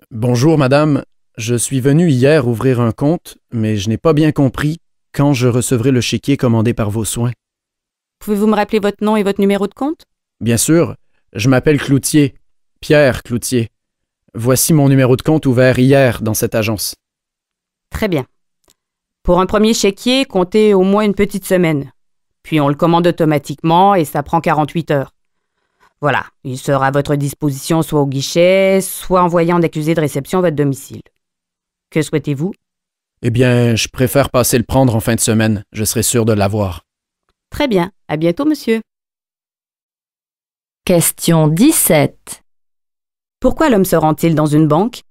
Bonjour, madame. Je suis venu hier ouvrir un compte, mais je n'ai pas bien compris quand je recevrai le chéquier commandé par vos soins. Pouvez-vous me rappeler votre nom et votre numéro de compte? Bien sûr, je m'appelle Cloutier, Pierre Cloutier. Voici mon numéro de compte ouvert hier dans cette agence. Très bien. Pour un premier chéquier, comptez au moins une petite semaine. Puis on le commande automatiquement et ça prend 48 heures. Voilà, il sera à votre disposition soit au guichet, soit envoyé en accusé de réception à votre domicile. Que souhaitez-vous? Eh bien, je préfère passer le prendre en fin de semaine. Je serai sûr de l'avoir. Très bien, à bientôt monsieur. Question 17. Pourquoi l'homme se rend-il dans une banque?